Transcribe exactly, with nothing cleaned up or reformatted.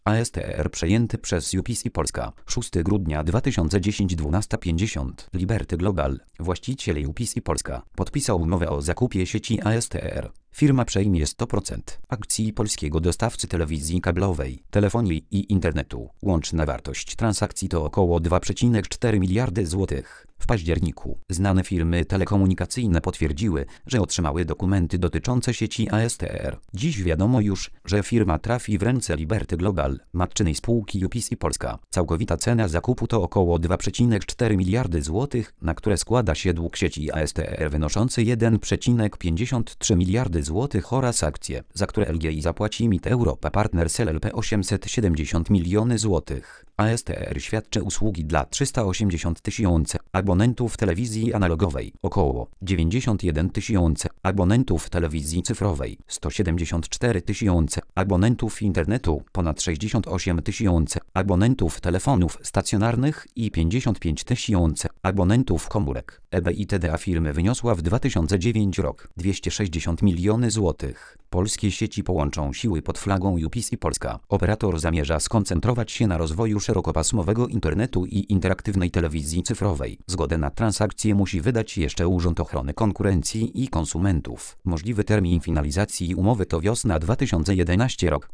A S T R przejęty przez U P C Polska. szóstego grudnia dwa tysiące dziesiątego dwunasta pięćdziesiąt. Liberty Global, właściciel U P C Polska, podpisał umowę o zakupie sieci A S T R. Firma przejmie sto procent akcji polskiego dostawcy telewizji kablowej, telefonii i internetu. Łączna wartość transakcji to około dwa przecinek cztery miliardy złotych. W październiku znane firmy telekomunikacyjne potwierdziły, że otrzymały dokumenty dotyczące sieci A S T R. Dziś wiadomo już, że firma trafi w ręce Liberty Global, matczynej spółki U P C Polska. Całkowita cena zakupu to około dwa przecinek cztery miliardy złotych, na które składa się dług sieci A S T R wynoszący jeden przecinek pięćdziesiąt trzy miliardy złotych oraz akcje, za które L G I zapłaci Mit Europa Partners L P osiemset siedemdziesiąt miliony złotych. A S T R świadczy usługi dla trzysta osiemdziesiąt tysięcy abonentów telewizji analogowej, około dziewięćdziesiąt jeden tysięcy abonentów telewizji cyfrowej, sto siedemdziesiąt cztery tysiące abonentów internetu, ponad sześćdziesiąt osiem tysięcy abonentów telefonów stacjonarnych i pięćdziesiąt pięć tysięcy abonentów komórek. EBITDA firmy wyniosła w dwa tysiące dziewiątym rok dwieście sześćdziesiąt milionów złotych. Polskie sieci połączą siły pod flagą U P C Polska. Operator zamierza skoncentrować się na rozwoju szerokopasmowego internetu i interaktywnej telewizji cyfrowej. Zgodę na transakcję musi wydać jeszcze Urząd Ochrony Konkurencji i Konsumentów. Możliwy termin finalizacji umowy to wiosna dwa tysiące jedenasty rok.